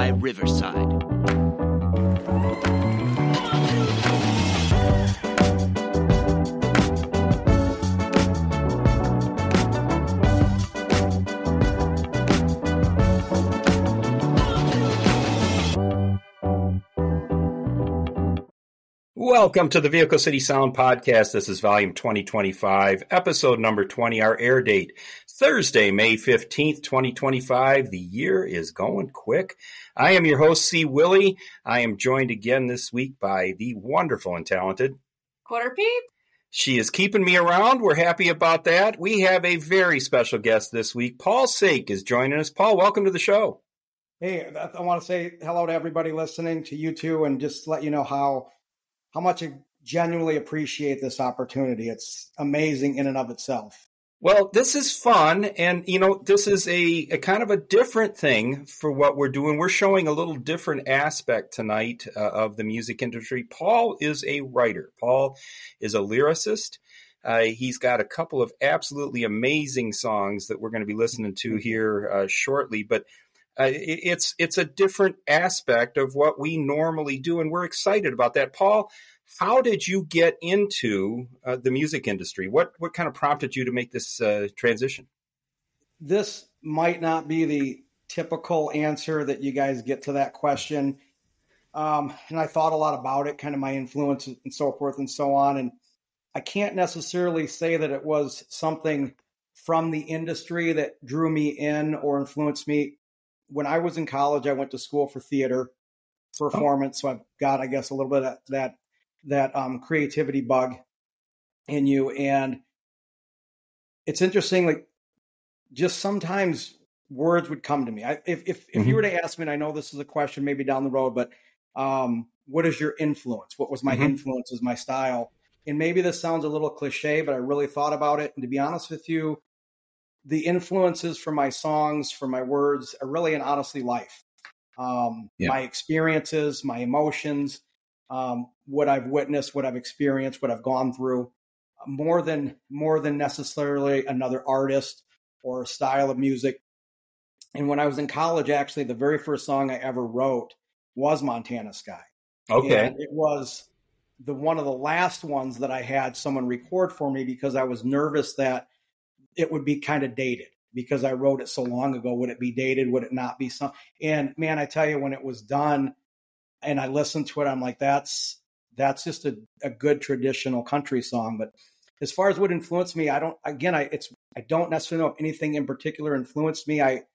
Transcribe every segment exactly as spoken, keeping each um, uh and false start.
by Riverside. Welcome to the Vehicle City Sound Podcast. This is volume twenty twenty-five, episode number twenty, our air date, Thursday, May fifteenth, twenty twenty-five. The year is going quick. I am your host, C. Willie. I am joined again this week by the wonderful and talented Quarter Peep. She is keeping me around. We're happy about that. We have a very special guest this week. Paul Sake is joining us. Paul, welcome to the show. Hey, I want to say hello to everybody listening, to you two, and just let you know how how much I genuinely appreciate this opportunity. It's amazing in and of itself. Well, this is fun, and, you know, this is a, a kind of a different thing for what we're doing. We're showing a little different aspect tonight uh, of the music industry. Paul is a writer. Paul is a lyricist. Uh, he's got a couple of absolutely amazing songs that we're going to be listening to here uh, shortly, but uh, it, it's it's a different aspect of what we normally do, and we're excited about that. Paul, how did you get into uh, the music industry? What what kind of prompted you to make this uh, transition? This might not be the typical answer that you guys get to that question. Um, and I thought a lot about it, kind of my influence and so forth and so on. And I can't necessarily say that it was something from the industry that drew me in or influenced me. When I was in college, I went to school for theater performance. Oh. So I've got, I guess, a little bit of that that um, creativity bug in you. And it's interesting, like, just sometimes words would come to me. I, if if, if mm-hmm. you were to ask me, and I know this is a question maybe down the road, but um, what is your influence? What was my mm-hmm. influence? Was my style? And maybe this sounds a little cliche, but I really thought about it. And to be honest with you, the influences for my songs, for my words, are really and honestly life. Um, yeah. My experiences, my emotions, um, what I've witnessed, what I've experienced, what I've gone through, more than more than necessarily another artist or a style of music. And when I was in college, actually, the very first song I ever wrote was Montana Sky. Okay. And it was the one of the last ones that I had someone record for me because I was nervous that it would be kind of dated because I wrote it so long ago. Would it be dated? Would it not be some? And man, I tell you, when it was done and I listened to it, I'm like, that's, that's just a, a good traditional country song. But as far as what influenced me, I don't, again, I, it's, I don't necessarily know if anything in particular influenced me. I,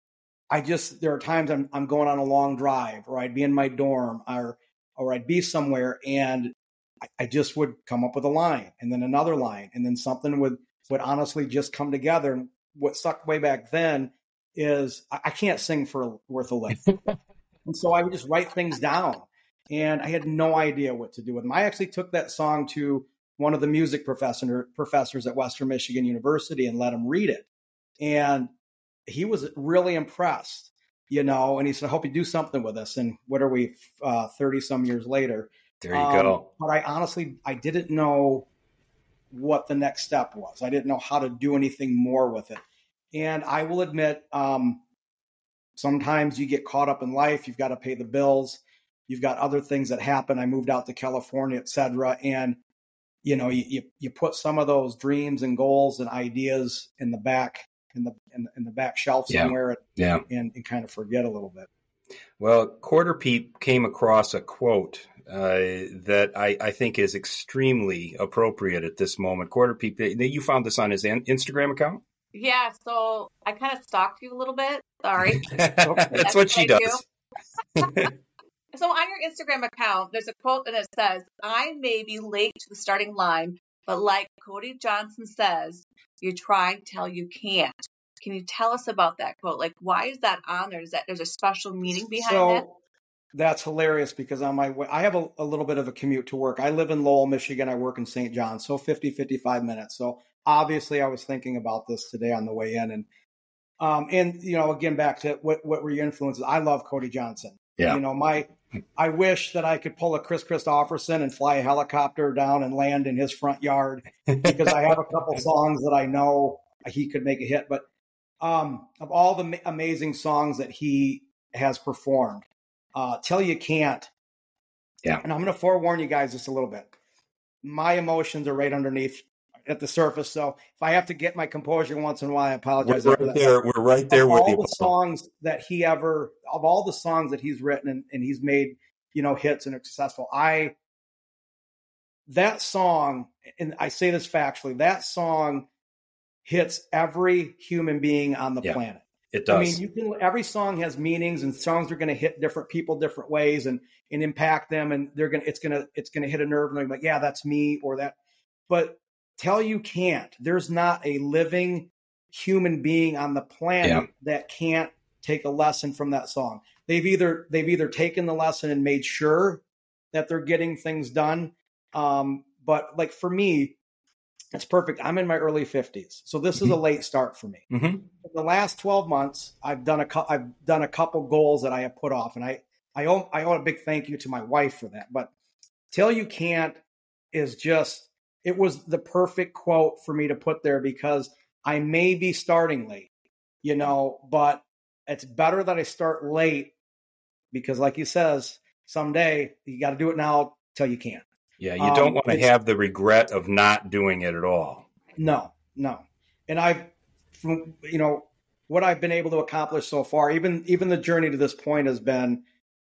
I just, there are times I'm, I'm going on a long drive, or I'd be in my dorm, or, or I'd be somewhere, and I, I just would come up with a line and then another line, and then something would, would honestly just come together. And what sucked way back then is I, I can't sing for worth a lick. And so I would just write things down, and I had no idea what to do with them. I actually took that song to one of the music professor, professors at Western Michigan University and let him read it. And he was really impressed, you know, and he said, I hope you do something with this. And what are we, uh, thirty some years later? There you um, go. But I honestly, I didn't know what the next step was. I didn't know how to do anything more with it. And I will admit, um, sometimes you get caught up in life. You've got to pay the bills. You've got other things that happen. I moved out to California, et cetera. And, you know, you, you, you put some of those dreams and goals and ideas in the back, in the, in the, in the back shelf somewhere, yeah. Yeah. And, and kind of forget a little bit. Well, Quarter Peep came across a quote uh, that I, I think is extremely appropriate at this moment. Quarter Peep, you found this on his Instagram account? Yeah, so I kind of stalked you a little bit. Sorry. That's, That's what she does. So on your Instagram account, there's a quote and it says, I may be late to the starting line, but like Cody Johnson says, you try till you can't. Can you tell us about that quote? Like, why is that on there? Is that there's a special meaning behind so, it? That's hilarious because on my way, I have a, a little bit of a commute to work. I live in Lowell, Michigan. I work in Saint John, so fifty, fifty-five minutes. So obviously I was thinking about this today on the way in. And, um, and you know, again, back to what, what were your influences? I love Cody Johnson. Yeah. You know, my, I wish that I could pull a Chris Christopherson and fly a helicopter down and land in his front yard because I have a couple songs that I know he could make a hit. But um, of all the ma- amazing songs that he has performed. Uh, Till You Can't. Yeah. And I'm going to forewarn you guys just a little bit. My emotions are right underneath at the surface. So if I have to get my composure once in a while, I apologize. We're right there. We're right there of with all you. the songs that he ever, of all the songs that he's written and, and he's made, you know, hits and are successful. I, that song, and I say this factually, that song hits every human being on the yeah, planet. It does. I mean, you can, every song has meanings, and songs are going to hit different people different ways and, and impact them. And they're going to, it's going to, it's going to hit a nerve and they're like, yeah, that's me or that. But Till You Can't, there's not a living human being on the planet yeah. that can't take a lesson from that song. They've either, they've either taken the lesson and made sure that they're getting things done. Um, but like for me, it's perfect. I'm in my early fifties. So this mm-hmm. is a late start for me. Mm-hmm. In the last twelve months, I've done a, I've done a couple goals that I have put off, and I, I owe, I owe a big thank you to my wife for that. But Till You Can't is just, it was the perfect quote for me to put there because I may be starting late, you know, but it's better that I start late because like he says, someday you got to do it now till you can't. Yeah, you don't um, want to have the regret of not doing it at all. No, no. And I've, from, you know, what I've been able to accomplish so far, even even the journey to this point has been,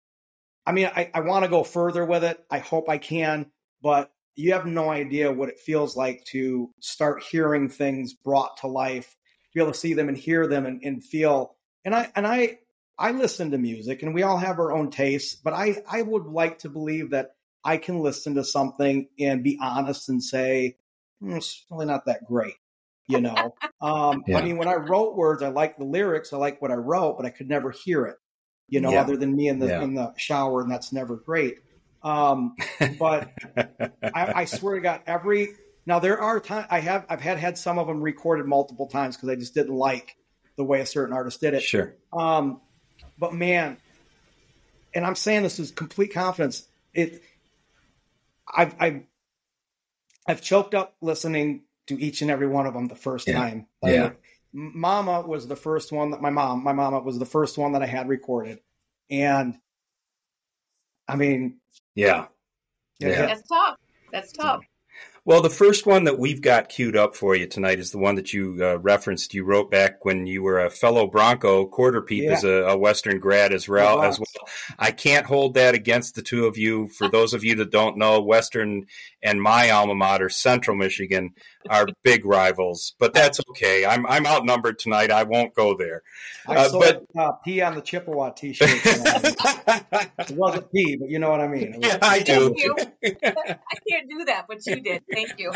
I mean, I, I want to go further with it. I hope I can, but you have no idea what it feels like to start hearing things brought to life, be able to see them and hear them and, and feel. And I and I I listen to music, and we all have our own tastes, but I, I would like to believe that I can listen to something and be honest and say, mm, it's really not that great, you know? um, yeah. I mean, when I wrote words, I like the lyrics, I like what I wrote, but I could never hear it, you know, yeah. other than me in the yeah. in the shower, and that's never great. Um, but I, I swear to God, every now there are times I have I've had had some of them recorded multiple times because I just didn't like the way a certain artist did it. Sure. Um, but man, and I'm saying this with complete confidence. It. I've, I've, I've choked up listening to each and every one of them the first yeah. time. Like, yeah. Mama was the first one that my mom, my mama was the first one that I had recorded. And I mean, yeah, yeah. That's tough. That's tough. Well, the first one that we've got queued up for you tonight is the one that you uh, referenced. You wrote back when you were a fellow Bronco quarter peep yeah. as a, a Western grad as well, as well. I can't hold that against the two of you. For those of you that don't know, Western and my alma mater, Central Michigan, are big rivals. But that's okay. I'm I'm outnumbered tonight. I won't go there. I uh, saw but, uh, P on the Chippewa T-shirt. It wasn't P, but you know what I mean. Yeah, I do. I can't do that, but you did. Thank you.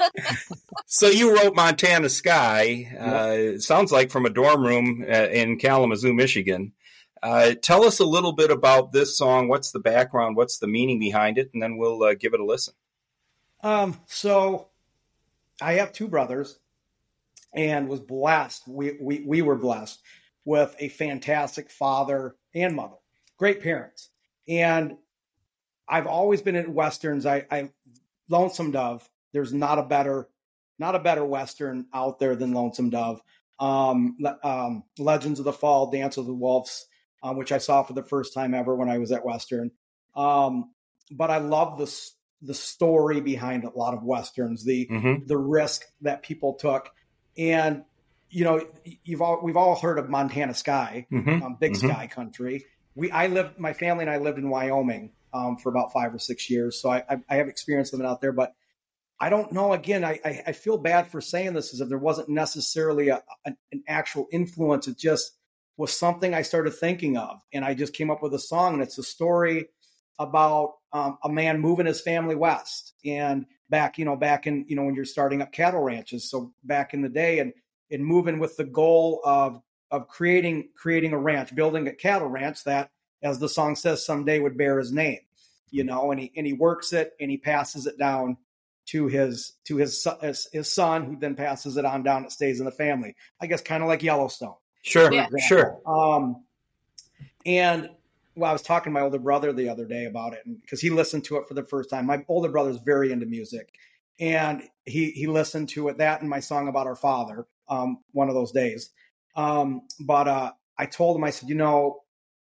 So you wrote Montana Sky. Uh, it sounds like from a dorm room uh, in Kalamazoo, Michigan. Uh, tell us a little bit about this song. What's the background? What's the meaning behind it? And then we'll uh, give it a listen. Um, so I have two brothers and was blessed. We, we, we were blessed with a fantastic father and mother, great parents. And I've always been in Westerns. I, I Lonesome Dove. There's not a better, not a better Western out there than Lonesome Dove. Um, um, Legends of the Fall, Dance of the Wolves, um, which I saw for the first time ever when I was at Western. Um, but I love the the story behind a lot of Westerns, the mm-hmm. the risk that people took, and you know, you've all we've all heard of Montana Sky, mm-hmm. um, Big mm-hmm. Sky country. We I lived, my family and I lived in Wyoming um, for about five or six years, so I, I, I have experience living out there. But I don't know. Again, I, I, I feel bad for saying this, as if there wasn't necessarily a, an, an actual influence. It just was something I started thinking of, and I just came up with a song. And it's a story about um, a man moving his family west, and back, you know, back in, you know, when you're starting up cattle ranches. So back in the day, and and moving with the goal of of creating creating a ranch, building a cattle ranch that, as the song says, someday would bear his name. You know, and he and he works it and he passes it down to his to his, his his son, who then passes it on down. It stays in the family, I guess, kind of like Yellowstone. Sure, yeah. sure. Um, and well, I was talking to my older brother the other day about it, because he listened to it for the first time. My older brother is very into music, and he he listened to it, that and my song about our father, um, one of those days. Um, but uh, I told him, I said, you know,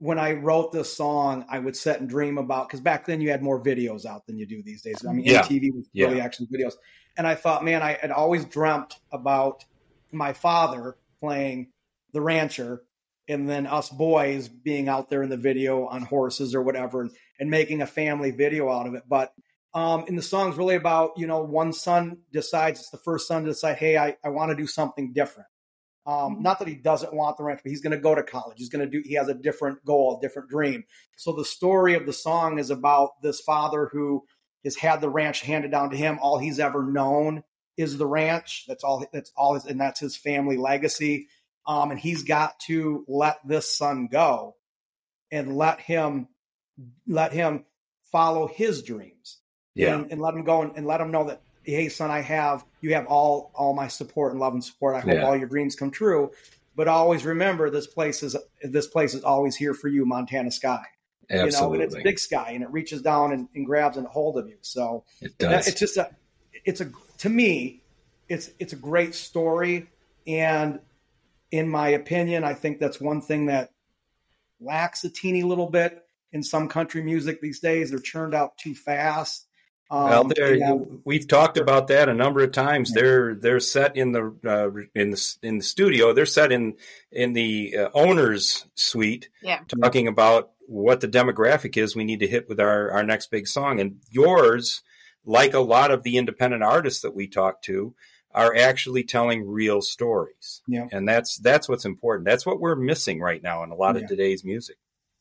when I wrote this song, I would sit and dream about, because back then you had more videos out than you do these days. I mean, yeah. M T V was really yeah. actually videos. And I thought, man, I had always dreamt about my father playing the rancher and then us boys being out there in the video on horses or whatever, and, and making a family video out of it. But um, and the song's really about, you know, one son decides, it's the first son to decide, hey, I, I want to do something different. Um, not that he doesn't want the ranch, but he's going to go to college. He's going to do, he has a different goal, a different dream. So the story of the song is about this father who has had the ranch handed down to him. All he's ever known is the ranch. That's all, that's all his, and that's his family legacy. Um, and he's got to let this son go and let him, let him follow his dreams. Yeah. And, and let him go and, and let him know that, hey, son, I have, you have all, all my support and love and support. I hope yeah. all your dreams come true, but always remember this place is, this place is always here for you, Montana Sky. Absolutely. You know, and it's big sky and it reaches down and, and grabs a hold of you. So it does. It's just a, it's a, to me, it's, it's a great story. And in my opinion, I think that's one thing that lacks a teeny little bit in some country music these days. They're churned out too fast. Um, well, there, yeah. we've talked about that a number of times. Yeah. They're they're set in the uh, in the in the studio. They're set in in the uh, owner's suite, yeah. talking about what the demographic is we need to hit with our, our next big song. And yours, like a lot of the independent artists that we talk to, are actually telling real stories. Yeah. And that's that's what's important. That's what we're missing right now in a lot yeah. of today's music.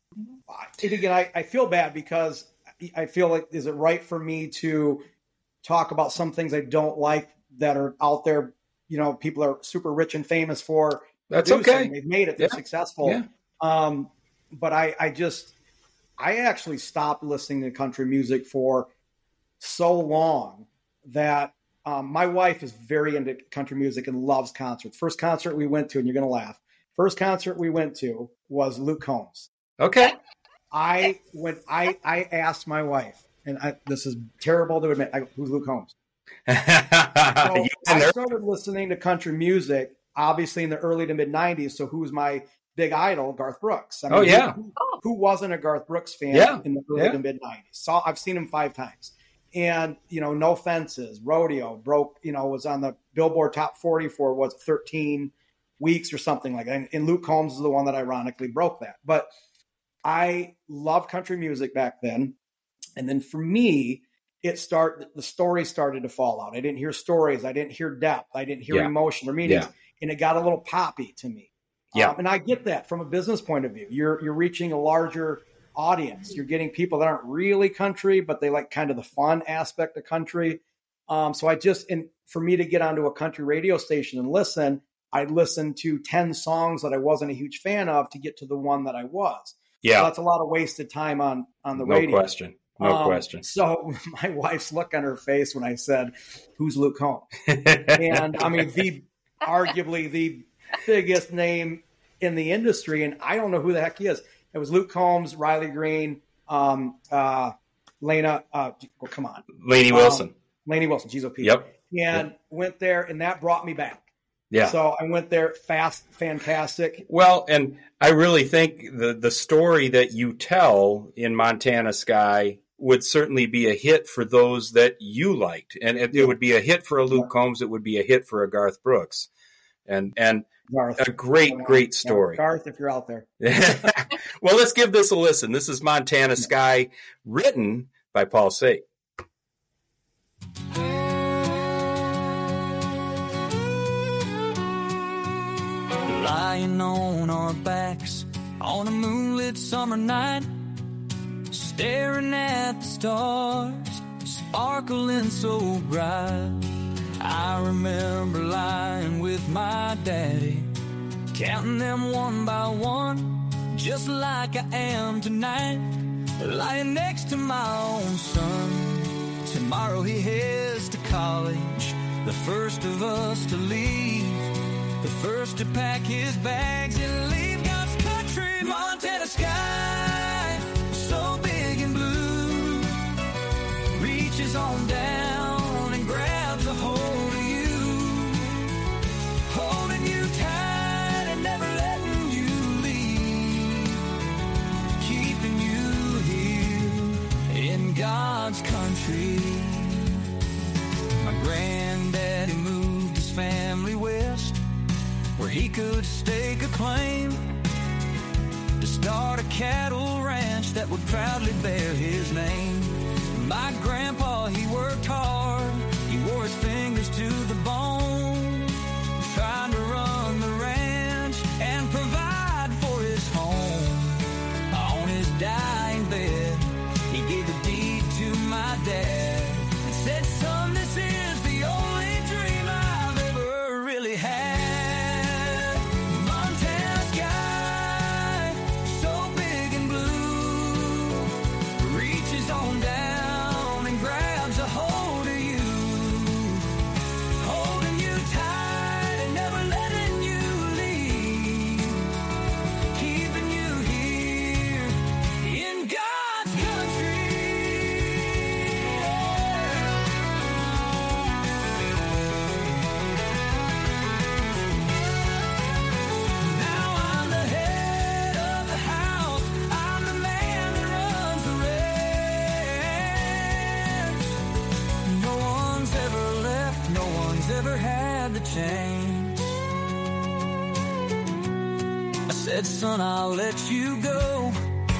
And again, I, I feel bad because I feel like, is it right for me to talk about some things I don't like that are out there? You know, people are super rich and famous for. That's okay. They've made it. They're yeah. successful. Yeah. Um, but I, I just, I actually stopped listening to country music for so long that um, my wife is very into country music and loves concerts. First concert we went to, and you're going to laugh. First concert we went to was Luke Combs. Okay. I went. I, I asked my wife, and I, this is terrible to admit. I, who's Luke Combs? So I started listening to country music, obviously in the early to mid nineties. So who's my big idol? Garth Brooks. I mean, oh yeah. Who, who wasn't a Garth Brooks fan yeah. in the early yeah. to mid nineties? So I've seen him five times, and you know, No Fences, Rodeo broke. You know, was on the Billboard Top forty for was thirteen weeks or something like that. And, and Luke Combs is the one that ironically broke that, but. I love country music back then. And then for me, it start the story started to fall out. I didn't hear stories. I didn't hear depth. I didn't hear yeah. emotion or meanings. Yeah. And it got a little poppy to me. Yeah. Um, and I get that from a business point of view. You're you're reaching a larger audience. You're getting people that aren't really country, but they like kind of the fun aspect of country. Um, so I just, and for me to get onto a country radio station and listen, I'd listen to ten songs that I wasn't a huge fan of to get to the one that I was. Yeah, so that's a lot of wasted time on, on the no radio. No question. No um, question. So my wife's look on her face when I said, who's Luke Combs? And I mean, the arguably the biggest name in the industry. And I don't know who the heck he is. It was Luke Combs, Riley Green, um, uh, Lena, uh, well, come on. Lainey Wilson. Um, Lainey Wilson. She's O P. Yep. And yep. went there, and that brought me back. Yeah. So I went there fast, fantastic. Well, and I really think the, the story that you tell in Montana Sky would certainly be a hit for those that you liked. And it, it would be a hit for a Luke yeah. Combs. It would be a hit for a Garth Brooks. And and Garth. a great, great story. Garth, if you're out there. Well, let's give this a listen. This is Montana Sky, written by Paul Sate. Lying on our backs on a moonlit summer night, staring at the stars, sparkling so bright. I remember lying with my daddy, counting them one by one, just like I am tonight, lying next to my own son. Tomorrow he heads to college, the first of us to leave, the first to pack his bags and leave God's country. Montana sky, so big and blue, reaches on down and grabs a hold of you, holding you tight and never letting you leave. claim to start a cattle ranch that would proudly bear his name. My grandpa, he worked hard, he wore his fingers to the bone, trying to run the ranch and provide for his home. On his dying bed, he gave the deed to my dad and said, son, this is the only dream I've ever really had. Montana sky, so big and blue, reaches on down and grabs a hold of you, holding you tight and never letting you leave, keeping you here in God's country. Now I'm the head of the house, I'm the man that runs the ranch. No one's ever left, no one's ever had the chance. I said, son, I'll let you go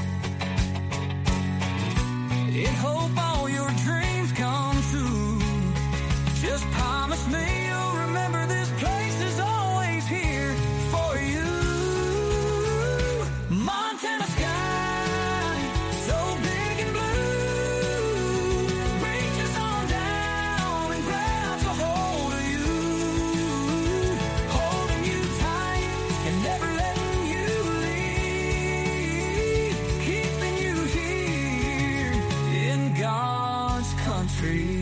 in hope all your dreams come true. Just promise me you'll remember this place is always here for you. Montana sky, so big and blue, reaches on down and grabs a hold of you, holding you tight and never letting you leave, keeping you here in God's country.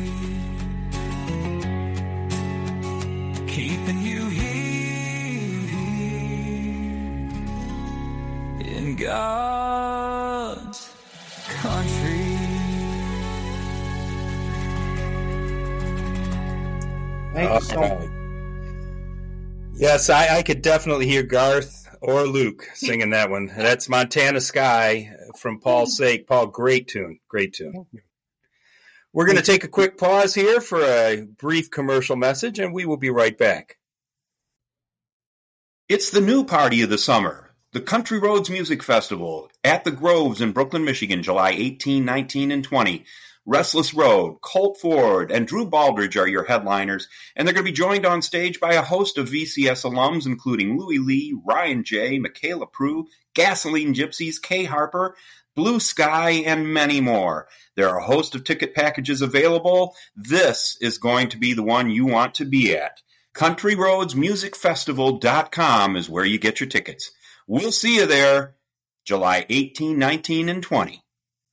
Keeping you here in God's country. Thank you so much. Uh, yes, I, I could definitely hear Garth or Luke singing that one. That's Montana Sky from Paul Sake. Paul, great tune. Great tune. We're going to take a quick pause here for a brief commercial message, and we will be right back. It's the new party of the summer, the Country Roads Music Festival at the Groves in Brooklyn, Michigan, July eighteenth, nineteenth, and twentieth. Restless Road, Colt Ford, and Drew Baldridge are your headliners, and they're going to be joined on stage by a host of V C S alums, including Louie Lee, Ryan J., Michaela Prue, Gasoline Gypsies, Kay Harper, Blue Sky, and many more. There are a host of ticket packages available. This is going to be the one you want to be at. country roads music festival dot com is where you get your tickets. We'll see you there July eighteenth, nineteenth, and twentieth.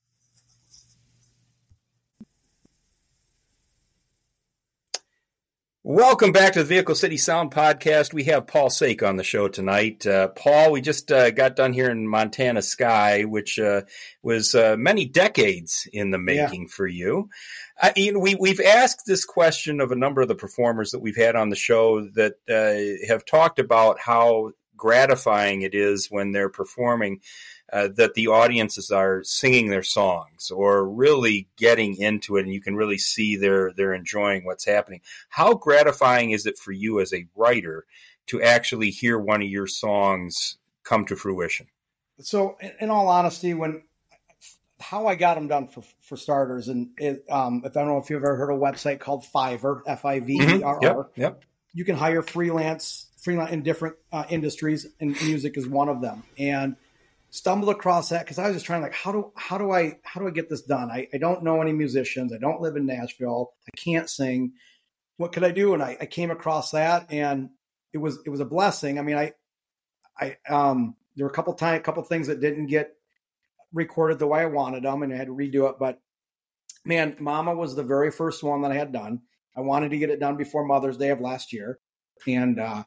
Welcome back to the Vehicle City Sound Podcast. We have Paul Sake on the show tonight. Uh, Paul, we just uh, got done here in Montana Sky, which uh, was uh, many decades in the making yeah. for you. Uh, you know, we, we've asked this question of a number of the performers that we've had on the show that uh, have talked about how gratifying it is when they're performing uh, that the audiences are singing their songs or really getting into it, and you can really see they're they're enjoying what's happening. How gratifying is it for you as a writer to actually hear one of your songs come to fruition? So, in all honesty, when how I got them done for for starters, and it, um, if I don't know if you've ever heard of a website called Fiverr, F I V E R R, mm-hmm. yep, yep. You can hire freelance freelance in different uh, industries, and music is one of them. And stumbled across that because I was just trying like, how do how do I how do I get this done? I, I don't know any musicians. I don't live in Nashville. I can't sing. What could I do? And I, I came across that, and it was it was a blessing. I mean, I I um there were a couple time a couple things that didn't get recorded the way I wanted them, and I had to redo it. But man, Mama was the very first one that I had done. I wanted to get it done before Mother's Day of last year, and uh,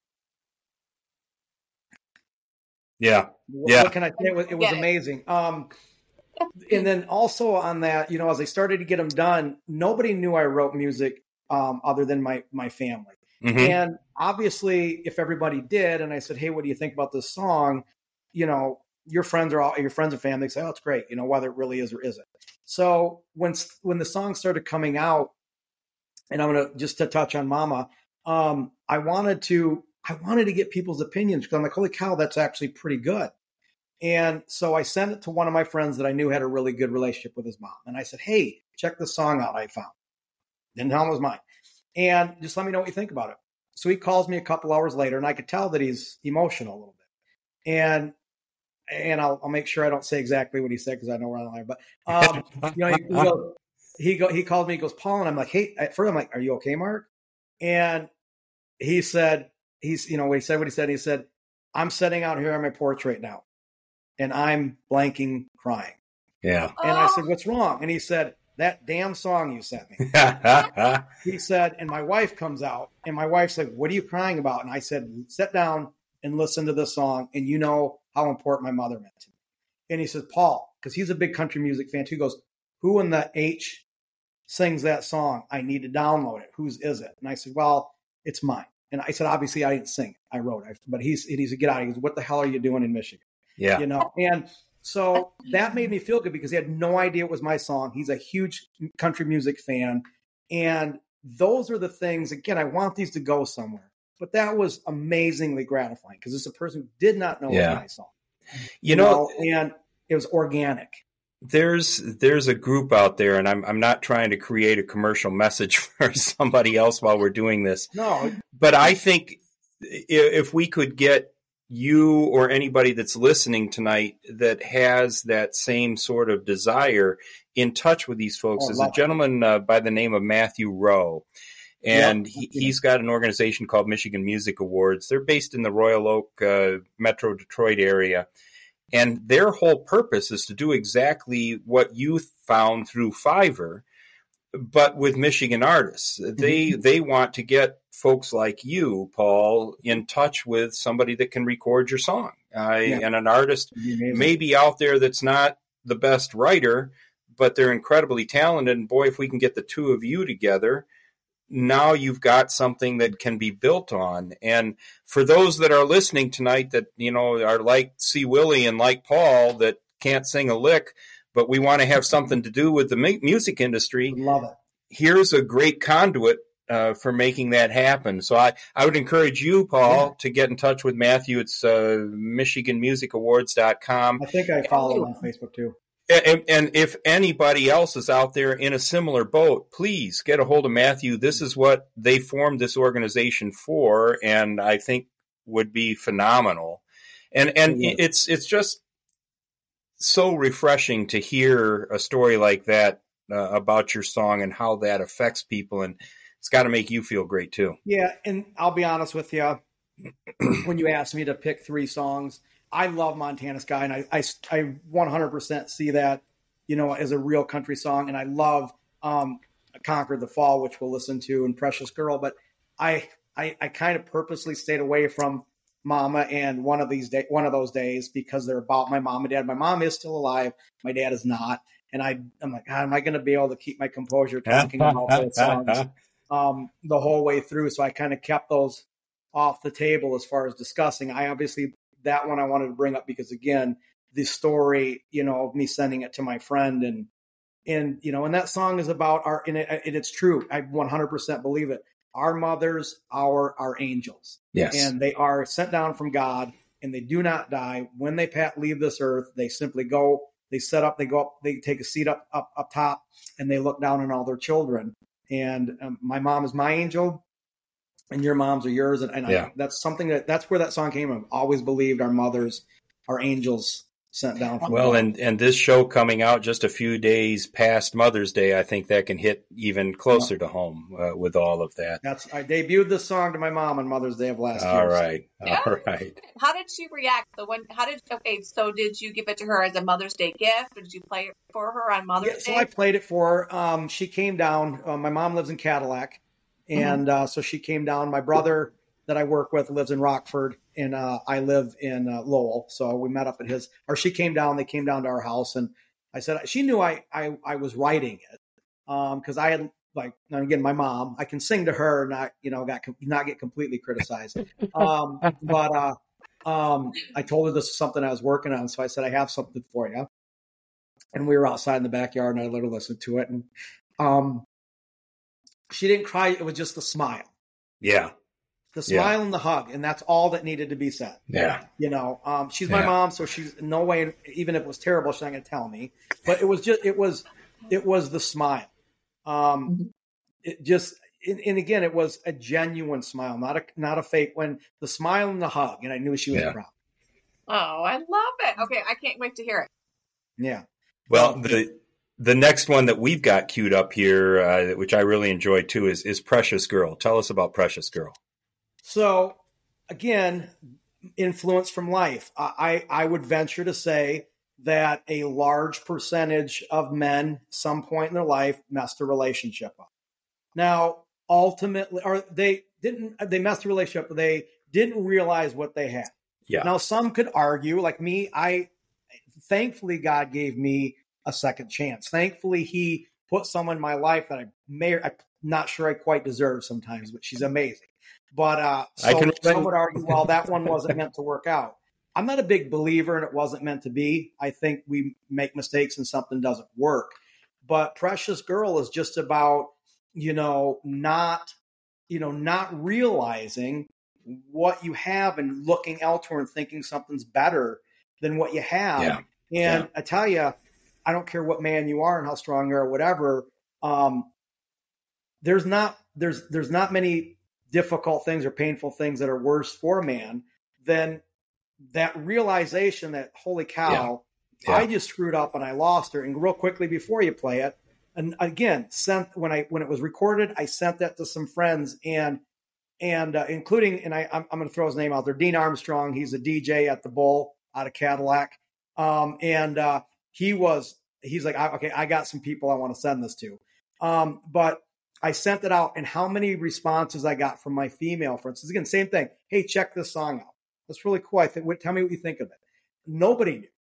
yeah, yeah. What can I say? It was, it was yeah. amazing. Um, and then also on that, you know, as I started to get them done, nobody knew I wrote music um, other than my my family. Mm-hmm. And obviously, if everybody did, and I said, "Hey, what do you think about this song?" You know, your friends are all your friends and family say, "Oh, it's great," you know, whether it really is or isn't. So when when the song started coming out, and I'm gonna just to touch on Mama, um, I wanted to I wanted to get people's opinions because I'm like, holy cow, that's actually pretty good. And so I sent it to one of my friends that I knew had a really good relationship with his mom. And I said, hey, check this song out I found. Didn't tell him it was mine. And just let me know what you think about it. So he calls me a couple hours later, and I could tell that he's emotional a little bit. And and I'll, I'll make sure I don't say exactly what he said because I know we're on the line. But um, you know, he, he, goes, he, go, he called me, he goes, Paul, and I'm like, hey, at first I'm like, are you okay, Mark? And he said, he's, you know, he said what he said. He said, I'm sitting out here on my porch right now, and I'm blanking crying. Yeah. And I said, what's wrong? And he said, that damn song you sent me. He said, and my wife comes out, and my wife's like, what are you crying about? And I said, sit down and listen to this song, and you know how important my mother meant to me. And he says, Paul, because he's a big country music fan too, he goes, who in the H sings that song? I need to download it. Whose is it? And I said, well, it's mine. And I said, obviously, I didn't sing it. I wrote it. But he's, he said, get out. He goes, what the hell are you doing in Michigan? Yeah. You know, and so that made me feel good because he had no idea it was my song. He's a huge country music fan. And those are the things, again, I want these to go somewhere. But that was amazingly gratifying because it's a person who did not know yeah. it was my song. You, you know, know, and it was organic. There's there's a group out there, and I'm I'm not trying to create a commercial message for somebody else while we're doing this. No. But I think if we could get you or anybody that's listening tonight that has that same sort of desire in touch with these folks, oh, there's a gentleman uh, by the name of Matthew Rowe. And yep. he, he's got an organization called Michigan Music Awards. They're based in the Royal Oak, uh, Metro Detroit area. And their whole purpose is to do exactly what you found through Fiverr, but with Michigan artists. They mm-hmm. they want to get folks like you, Paul, in touch with somebody that can record your song. Uh, yeah. And an artist may be out there that's not the best writer, but they're incredibly talented. And boy, if we can get the two of you together, now you've got something that can be built on. And for those that are listening tonight that, you know, are like C. Willie and like Paul that can't sing a lick, but we want to have something to do with the music industry. Love it. Here's a great conduit uh, for making that happen. So I, I would encourage you, Paul, yeah. to get in touch with Matthew. It's uh, Michigan Music Awards dot com. I think I follow him on Facebook too. And, and if anybody else is out there in a similar boat, please get a hold of Matthew. This is what they formed this organization for, and I think would be phenomenal. And and yeah. it's it's just so refreshing to hear a story like that uh, about your song and how that affects people, and it's got to make you feel great too. Yeah, and I'll be honest with you, when you asked me to pick three songs, I love Montana Sky, and I, I, I one hundred percent see that, you know, as a real country song. And I love um, Conquer the Fall, which we'll listen to, and Precious Girl. But I, I, I kind of purposely stayed away from Mama and one of these day, one of those days because they're about my mom and dad. My mom is still alive. My dad is not. And I, I'm like, God, am I going to be able to keep my composure talking about those songs um, the whole way through? So I kind of kept those off the table as far as discussing. I obviously... That one I wanted to bring up because, again, the story, you know, of me sending it to my friend and, and you know, and that song is about our, and, it, and it's true. I one hundred percent believe it. Our mothers, our, our angels. Yes. And they are sent down from God and they do not die. When they pat, leave this earth, they simply go, they set up, they go up, they take a seat up, up, up top and they look down on all their children. And um, my mom is my angel. And your moms are yours. And, and yeah. I, that's something that that's where that song came from. Always believed our mothers, our angels sent down from Well, God. and, and this show coming out just a few days past Mother's Day, I think that can hit even closer yeah. to home uh, with all of that. That's I debuted this song to my mom on Mother's Day of last all year. All right. So. Yeah. All right. How did she react? The one, how did, okay, so did you give it to her as a Mother's Day gift? Or did you play it for her on Mother's yeah, Day? So I played it for her. Um, she came down. Uh, my mom lives in Cadillac. And uh, so she came down. My brother that I work with lives in Rockford, and uh, I live in uh, Lowell. So we met up at his, or she came down. They came down to our house, and I said she knew I I, I was writing it because um, I had like, and again, my mom. I can sing to her, not you know, got not get completely criticized. Um, but uh, um, I told her this is something I was working on, so I said I have something for you. And we were outside in the backyard, and I let her listen to it, and um. She didn't cry. It was just a smile. Yeah. The smile Yeah. and the hug, and that's all that needed to be said. Yeah. You know, um, she's my Yeah. mom, so she's in no way, even if it was terrible, she's not going to tell me. But it was just, it was, it was the smile. Um, it just, and, and again, it was a genuine smile, not a, not a fake one. The smile and the hug, and I knew she was Yeah. proud. Oh, I love it. Okay, I can't wait to hear it. Yeah. Well, the the next one that we've got queued up here, uh, which I really enjoyed too, is is Precious Girl. Tell us about Precious Girl. So, again, influence from life. I, I would venture to say that a large percentage of men, some point in their life, messed a relationship up. Now, ultimately, or they didn't, they messed the relationship, but they didn't realize what they had. Yeah. Now, some could argue, like me, I, thankfully, God gave me a second chance. Thankfully, he put someone in my life that I may, I'm not sure I quite deserve sometimes, but she's amazing. But uh, so I can some would argue, well, that one wasn't meant to work out. I'm not a big believer in it wasn't meant to be. I think we make mistakes and something doesn't work. But Precious Girl is just about, you know, not, you know, not realizing what you have and looking elsewhere and thinking something's better than what you have. Yeah. And Yeah. I tell you, I don't care what man you are and how strong you are or whatever. Um, there's not, there's, there's not many difficult things or painful things that are worse for a man than that realization that, holy cow, Yeah. Yeah. I just screwed up and I lost her. And real quickly before you play it, and again, sent when I, when it was recorded, I sent that to some friends and, and uh, including, and I, I'm, I'm going to throw his name out there, Dean Armstrong. He's a D J at the Bull out of Cadillac. Um, and uh, he was, he's like, okay, I got some people I want to send this to. Um, but I sent it out, and how many responses I got from my female friends. Again, same thing. Hey, check this song out. That's really cool. I think, what, tell me what you think of it. Nobody knew.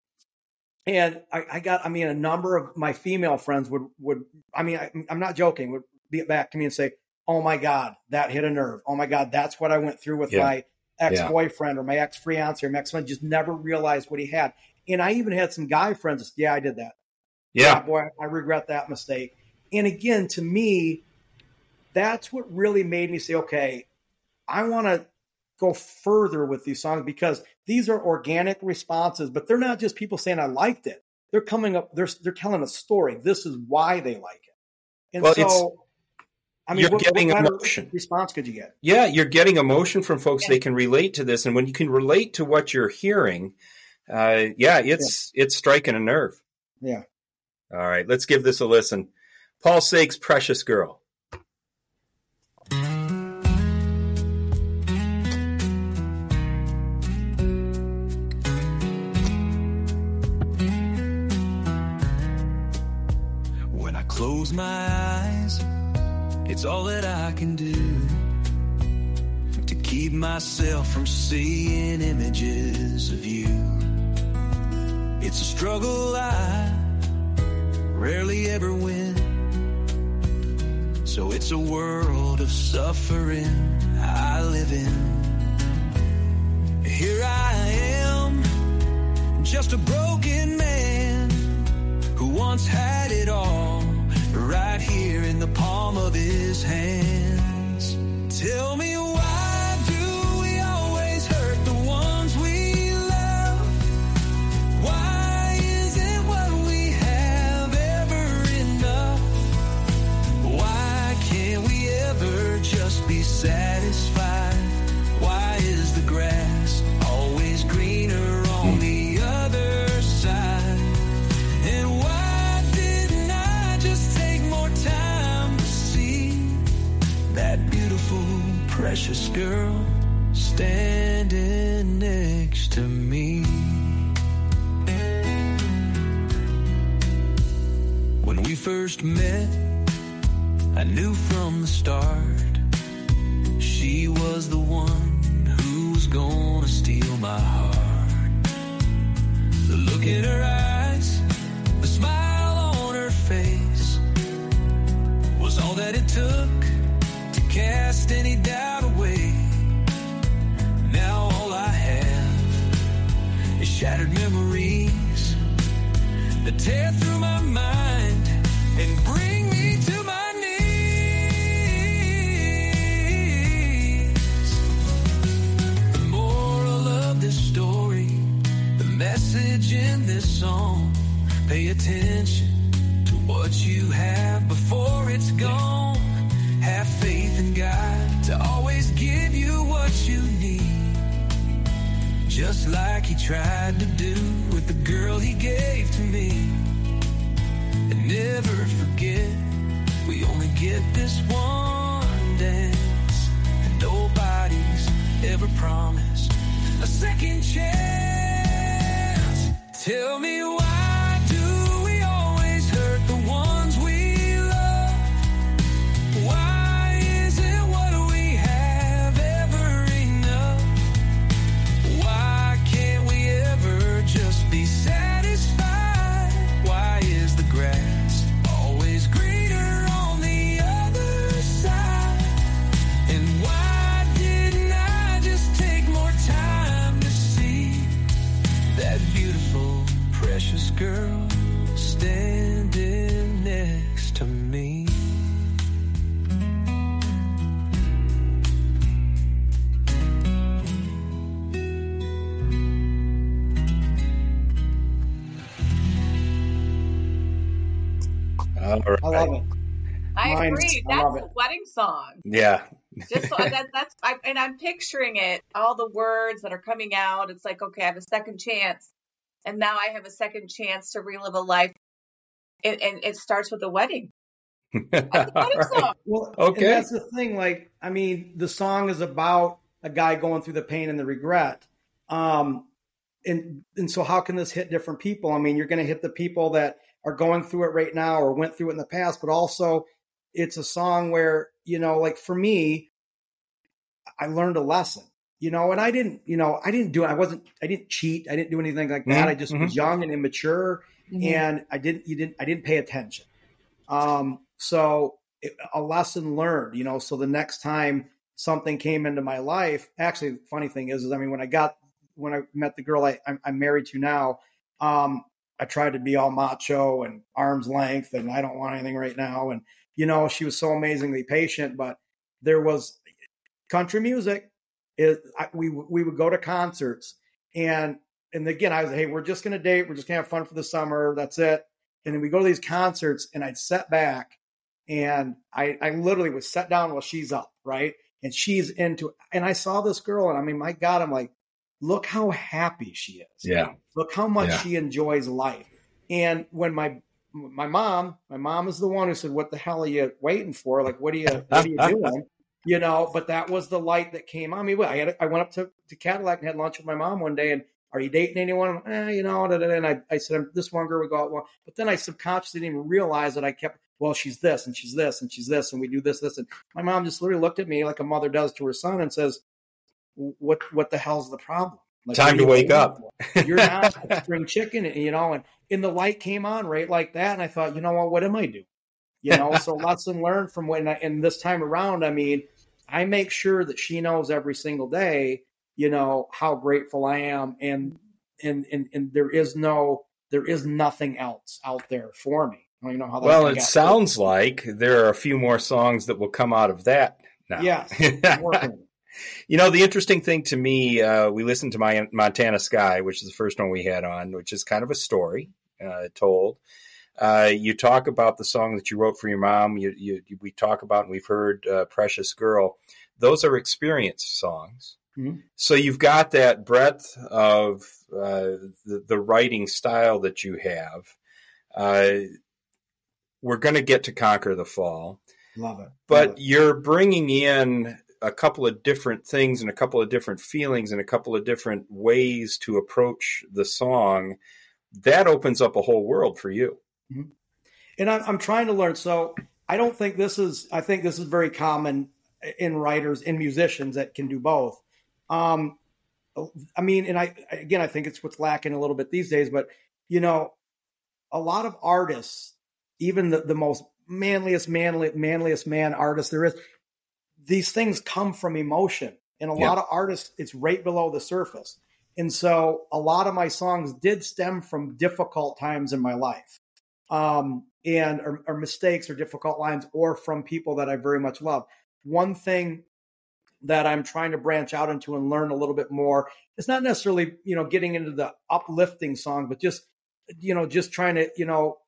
And I, I got, I mean, a number of my female friends would, would, I mean, I, I'm not joking, would be back to me and say, oh my God, that hit a nerve. Oh my God, that's what I went through with Yeah. my ex-boyfriend or my ex-fiance or my ex-friend, just never realized what he had. And I even had some guy friends that said, yeah, I did that. Yeah. Boy, I regret that mistake. And again, to me, that's what really made me say, okay, I want to go further with these songs because these are organic responses, but they're not just people saying I liked it. They're coming up, they're, they're telling a story. This is why they like it. And Well, so, I mean, you're what, getting what kind emotion. of response could you get? Yeah, you're getting emotion from folks. Yeah. They can relate to this. And when you can relate to what you're hearing, uh, yeah, it's it's striking a nerve. Yeah. All right, let's give this a listen. Paul Sake's Precious Girl. When I close my eyes, it's all that I can do to keep myself from seeing images of you. It's a struggle I rarely ever win, so it's a world of suffering I live in. Here I am, just a broken man who once had it all right here in the palm of his hands. Tell me, why do we always hurt the ones we love? Why isn't what we have ever enough? Why can't we ever just be satisfied? Why is the grass always greener on the other side? And why didn't I just take more time to see that beautiful, precious girl standing next to me? When we first met, I knew from the start she was the one who was gonna steal my heart. The look in her eyes, the smile on her face was all that it took to cast any doubt away. Now all I have is shattered memories that tear through my mind and bring me to my knees. message in this song. Pay attention to what you have before it's gone. Have faith in God to always give you what you need, just like he tried to do with the girl he gave to me. And never forget, we only get this one dance, and nobody's ever promised a second chance. Tell me, why do we always hurt the ones we love? Why isn't what we have ever enough? Why can't we ever just be satisfied? Why is the grass always greener on the other side? And why didn't I just take more time to see that beautiful, precious girl standing next to me? All right. I love it. I Mine's- agree. I love That's a it. wedding song. Yeah. Just so that, that's I, and I'm picturing it. All the words that are coming out. It's like, okay, I have a second chance, and now I have a second chance to relive a life. And, and it starts with a wedding. That's a wedding All right. song. Well, Okay. and that's the thing. Like, I mean, the song is about a guy going through the pain and the regret. Um, and and so, how can this hit different people? I mean, you're going to hit the people that are going through it right now or went through it in the past, but also it's a song where, you know, like for me, I learned a lesson. You know, and I didn't, you know, I didn't do it. I wasn't, I didn't cheat. I didn't do anything like that. Mhm, I just mhm. was young and immature, Mhm. and I didn't, you didn't, I didn't pay attention. Um, so it, a lesson learned, you know, so the next time something came into my life, actually, the funny thing is, is I mean, when I got, when I met the girl I, I'm, I'm married to now, um, I tried to be all macho and arm's length, and I don't want anything right now. And, you know, she was so amazingly patient, but there was country music. It, I, we we would go to concerts, and and again I was, hey, we're just gonna date, we're just gonna have fun for the summer, that's it. And then we go to these concerts, and I'd sit back, and I I literally would sit down while she's up, right, and she's into, and I saw this girl, and I mean, my God, I'm like, look how happy she is. Yeah. Look how much Yeah. she enjoys life. And when my my mom, my mom is the one who said, "What the hell are you waiting for? Like, what are you what are you doing?" You know, but that was the light that came on me. I had, I went up to, to Cadillac and had lunch with my mom one day, and are you dating anyone? Eh, you know, da, da, da. And I, I said, this one girl we go out one. But then I subconsciously didn't even realize that I kept, well, she's this and she's this and she's this and we do this, this. And my mom just literally looked at me like a mother does to her son and says, what what the hell's the problem? Like, Time what are to you wake waiting up. for? You're not a spring chicken, you know, and, and the light came on right like that. And I thought, you know what, what am I doing? You know, so lesson learned from when I, and this time around, I mean, I make sure that she knows every single day, you know, how grateful I am. And, and, and, and there is no, there is nothing else out there for me. I don't even know how that Well, I it got sounds like there are a few more songs that will come out of that now. Yes. I'm working on it. You know, the interesting thing to me, uh, we listened to my Montana Sky, which is the first one we had on, which is kind of a story uh, told. Uh, you talk about the song that you wrote for your mom. You, you, we talk about, and we've heard uh, Precious Girl. Those are experience songs. Mhm. So you've got that breadth of uh, the, the writing style that you have. Uh, we're going to get to Conquer the Fall. Love it. But Love it. you're bringing in a couple of different things and a couple of different feelings and a couple of different ways to approach the song. That opens up a whole world for you. And I'm, I'm trying to learn. So I don't think this is, I think this is very common in writers and musicians that can do both. Um, I mean, and I, again, I think it's what's lacking a little bit these days, but you know, a lot of artists, even the, the most manliest, manly, manliest man artist there is, these things come from emotion. And a Yeah. lot of artists, it's right below the surface. And so a lot of my songs did stem from difficult times in my life. Um, and or, or mistakes or difficult lines, or from people that I very much love. One thing that I'm trying to branch out into and learn a little bit more. It's not necessarily, you know, getting into the uplifting songs, but just, you know, just trying to, you know,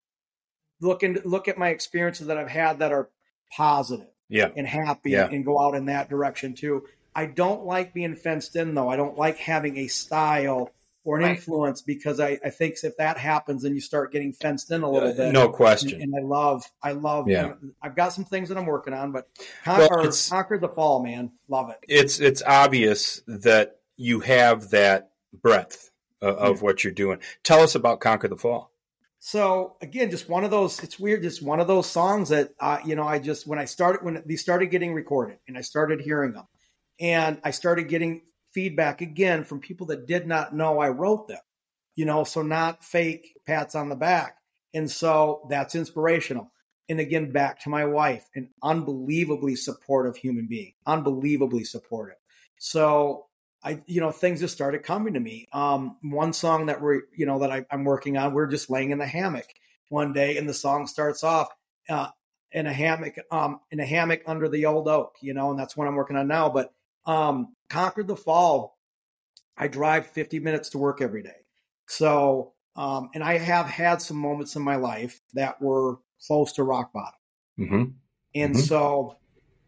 look and look at my experiences that I've had that are positive yeah. and happy yeah. and go out in that direction too. I don't like being fenced in though. I don't like having a style or an right. influence, because I, I think if that happens, then you start getting fenced in a little bit. No question. And, and I love, I love, yeah. you know, I've got some things that I'm working on, but conquer, well, conquer the fall, man. Love it. It's, it's obvious that you have that breadth of, of what you're doing. Tell us about Conquer the Fall. So again, just one of those, it's weird. Just one of those songs that, uh, you know, I just, when I started, when these started getting recorded and I started hearing them and I started getting feedback again from people that did not know I wrote them, you know, so not fake pats on the back. And so that's inspirational. And again, back to my wife, an unbelievably supportive human being, unbelievably supportive. So I, you know, things just started coming to me. Um, one song that we're, you know, that I, I'm working on, we're just laying in the hammock one day and the song starts off uh, in a hammock, um, in a hammock under the old oak, you know, and that's what I'm working on now. But um, Conquer the Fall, I drive fifty minutes to work every day. So, um, and I have had some moments in my life that were close to rock bottom. Mm-hmm. And mm-hmm. so,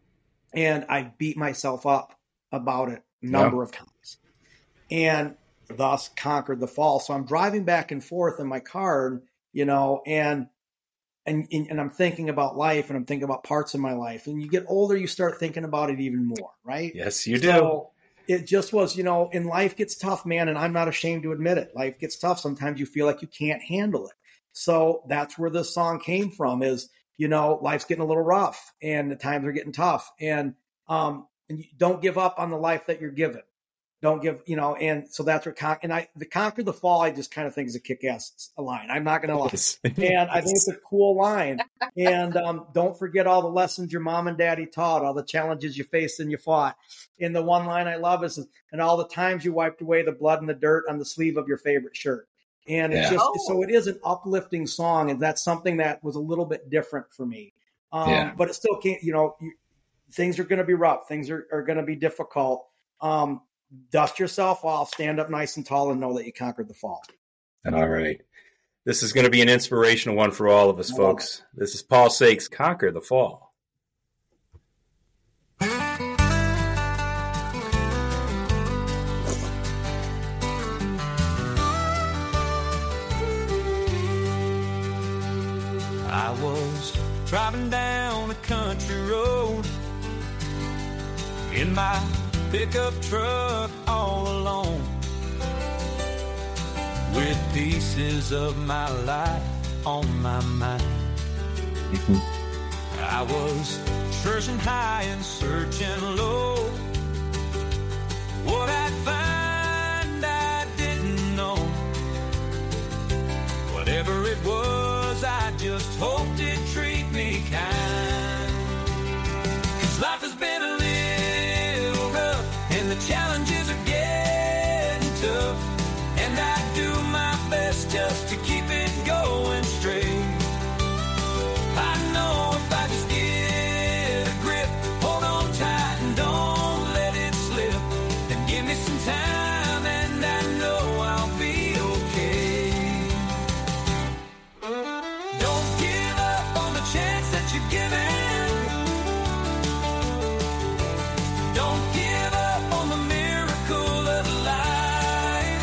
and I beat myself up about it a number yeah. of times and thus conquered the fall. So I'm driving back and forth in my car, you know, and, and, and I'm thinking about life and I'm thinking about parts of my life. And you get older, you start thinking about it even more, right? Yes, you do. So it just was, you know, and life gets tough, man. And I'm not ashamed to admit it. Life gets tough. Sometimes you feel like you can't handle it. So that's where this song came from is, you know, life's getting a little rough and the times are getting tough. And, um, and you don't give up on the life that you're given. Don't give, you know, and so that's what, con- and I, the Conquer the Fall, I just kind of think is a kick-ass line. I'm not going to lie. Yes. And I think it's a cool line. And um, don't forget all the lessons your mom and daddy taught, all the challenges you faced and you fought. And the one line I love is, and all the times you wiped away the blood and the dirt on the sleeve of your favorite shirt. And it's yeah. just, Oh. so it is an uplifting song. And that's something that was a little bit different for me. Um, yeah. But it still can't, you know, you, things are going to be rough. Things are, are going to be difficult. Um, Dust yourself off, stand up nice and tall, and know that you conquered the fall. All right. This is going to be an inspirational one for all of us, folks. This is Paul Sakes, Conquer the Fall. I was driving down a country road in my pickup truck all alone, with pieces of my life on my mind. Mm-hmm. I was searching high and searching low. What I'd find I didn't know. Whatever it was, I just hoped it'd treat me kind. 'Cause life has been a and the challenges are getting tough, and I do my best just to keep it going straight. I know if I just get a grip, hold on tight and don't let it slip, then give me some time and I know I'll be okay. Don't give up on the chance that you're given. Don't give up on the miracle of life.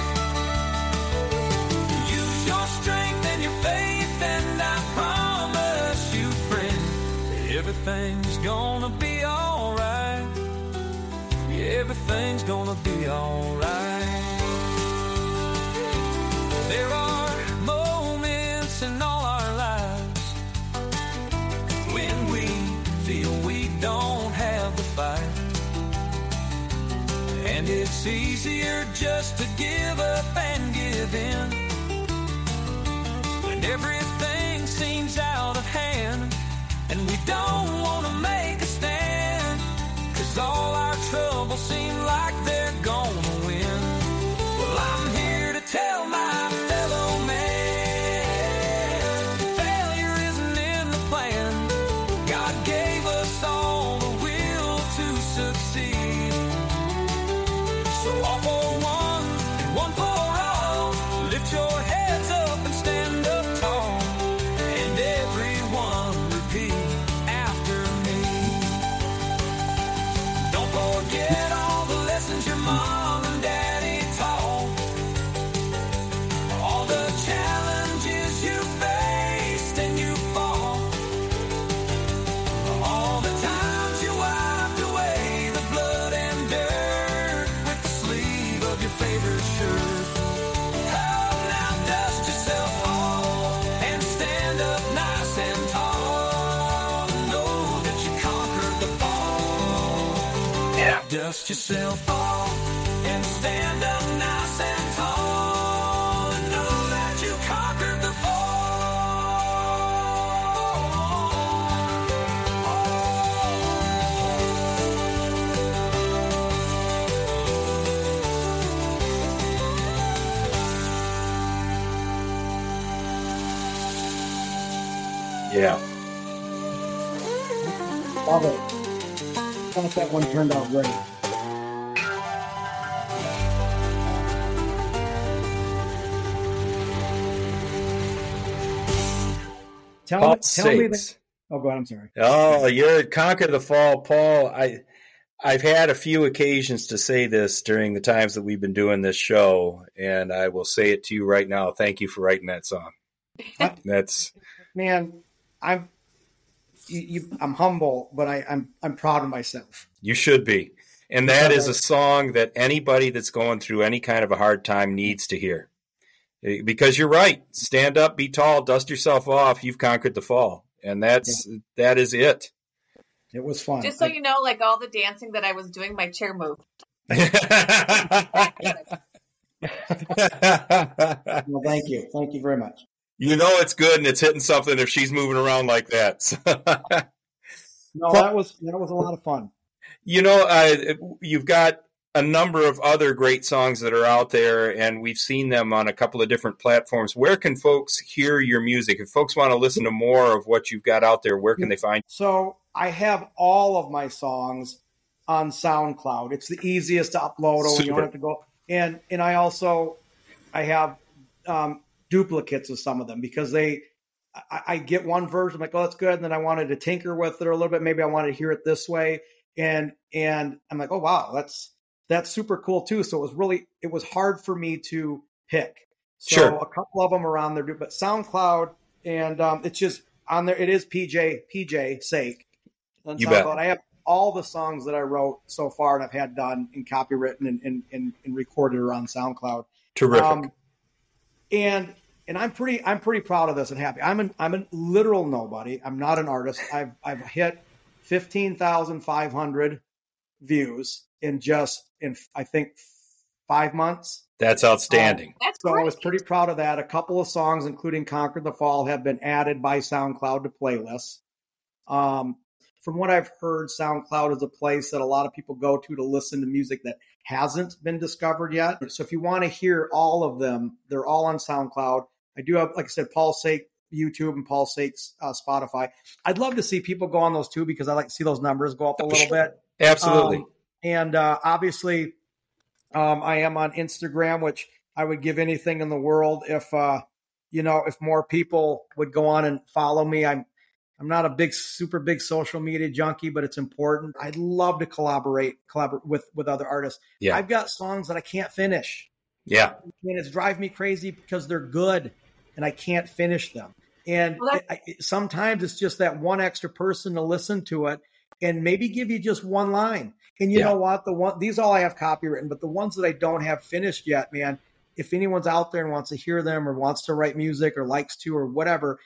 Use your strength and your faith, and I promise you, friend, that everything's gonna be alright. Yeah, everything's gonna be alright. There are moments in all our lives when we feel we don't have the fight. And it's easier just to give up and give in when everything seems out of hand and we don't want to make a stand, 'cause all our troubles seem like they're gonna win. Well, I'm here to tell my fellow man, failure isn't in the plan. God gave us all the will to succeed. Dust yourself off and stand up nice and tall and know that you conquered the Yeah. Love it. I thought that one turned out great. Tell Paul me, tell me Sakes. that. Oh, go ahead. I'm sorry. Oh, you're Conquer the Fall, Paul. I, I've had a few occasions to say this during the times that we've been doing this show, and I will say it to you right now. Thank you for writing that song. That's Man, I'm you, you, I'm humble, but I, I'm I'm proud of myself. you should be, and that is a song that anybody that's going through any kind of a hard time needs to hear. Because you're right. Stand up, be tall, dust yourself off. You've conquered the fall, and that's yeah. that is it. It was fun. Just so I, you know, like all the dancing that I was doing, my chair moved. Well, thank you, thank you very much. You know it's good, and it's hitting something if she's moving around like that. No, that was that was a lot of fun. You know, uh, you've got a number of other great songs that are out there, and we've seen them on a couple of different platforms. Where can folks hear your music? If folks want to listen to more of what you've got out there, where can they find you? So I have all of my songs on SoundCloud. It's the easiest to upload. Or you don't have to go. And and I also I have um, duplicates of some of them because they I, I get one version, I'm like, oh, that's good, and then I wanted to tinker with it a little bit. Maybe I wanted to hear it this way, and and I'm like, oh wow, that's that's super cool too. So it was really it was hard for me to pick. So sure. A couple of them are on there, but SoundCloud, and um, it's just on there. It is P J P J Sake. On you SoundCloud. bet. I have all the songs that I wrote so far and I've had done and copywritten and, and, and, and recorded are on SoundCloud. Terrific. Um, and and I'm pretty I'm pretty proud of this and happy. I'm an I'm a literal nobody. I'm not an artist. I've I've hit fifteen thousand five hundred views in just in I think five months. That's outstanding. Um, That's so great. I was pretty proud of that. A couple of songs, including Conquer the Fall, have been added by SoundCloud to playlists. Um, from what I've heard, SoundCloud is a place that a lot of people go to to listen to music that hasn't been discovered yet. So if you want to hear all of them, they're all on SoundCloud. I do have, like I said, Paul Sake YouTube and Paul Sake's uh, Spotify. I'd love to see people go on those too because I like to see those numbers go up a little bit. Absolutely. Um, and uh, obviously, um, I am on Instagram, which I would give anything in the world if uh, you know if more people would go on and follow me. I'm I'm not a big, super big social media junkie, but it's important. I'd love to collaborate, collaborate with, with other artists. Yeah. I've got songs that I can't finish. Yeah. And it's driving me crazy because they're good and I can't finish them. And Well, it, it, sometimes it's just that one extra person to listen to it and maybe give you just one line. And you Yeah. know what? The one, these all I have copywritten, but the ones that I don't have finished yet, man, if anyone's out there and wants to hear them or wants to write music or likes to or whatever,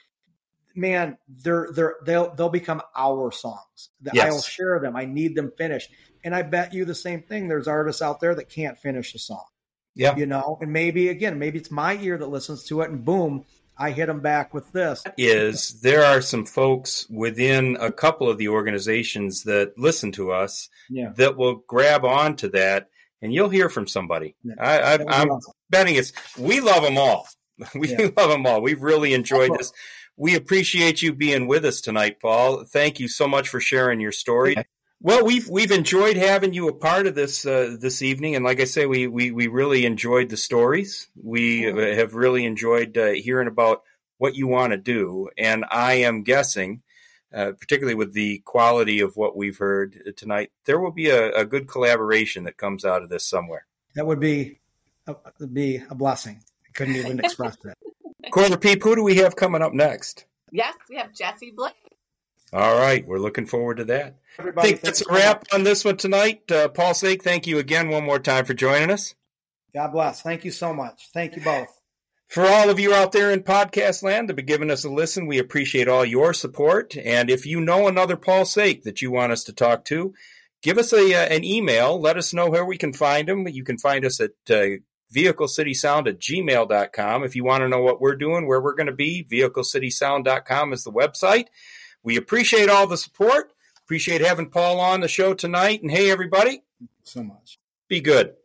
man, they're they're they'll they'll become our songs. Yes. I'll share them. I need them finished. And I bet you the same thing. There's artists out there that can't finish a song. Yeah. You know, and maybe again, maybe it's my ear that listens to it, and boom, I hit them back with this. Is there are some folks within a couple of the organizations that listen to us Yeah. that will grab onto that, and you'll hear from somebody. Yeah. I, I, That was I'm awesome. betting it's we love them all. We Yeah. love them all. We've really enjoyed That's this. We appreciate you being with us tonight, Paul. Thank you so much for sharing your story. Well, we've we've enjoyed having you a part of this uh, this evening, and like I say, we we we really enjoyed the stories. We have really enjoyed uh, hearing about what you want to do, and I am guessing, uh, particularly with the quality of what we've heard tonight, there will be a, a good collaboration that comes out of this somewhere. That would be a, would be a blessing. I couldn't even express that. Corner Peep, who do we have coming up next? Yes, we have Jesse Blake. All right, we're looking forward to that. I Everybody, think that's a thank you so wrap much. on this one tonight. Uh, Paul Sake, thank you again one more time for joining us. God bless. Thank you so much. Thank you both. For all of you out there in podcast land that have been giving us a listen, we appreciate all your support. And if you know another Paul Sake that you want us to talk to, give us a uh, an email. Let us know where we can find them. You can find us at uh, vehicle city sound at gmail dot com. If you want to know what we're doing, where we're going to be, vehicle city sound dot com is the website. We appreciate all the support. Appreciate having Paul on the show tonight. And hey, everybody. So much. Be good.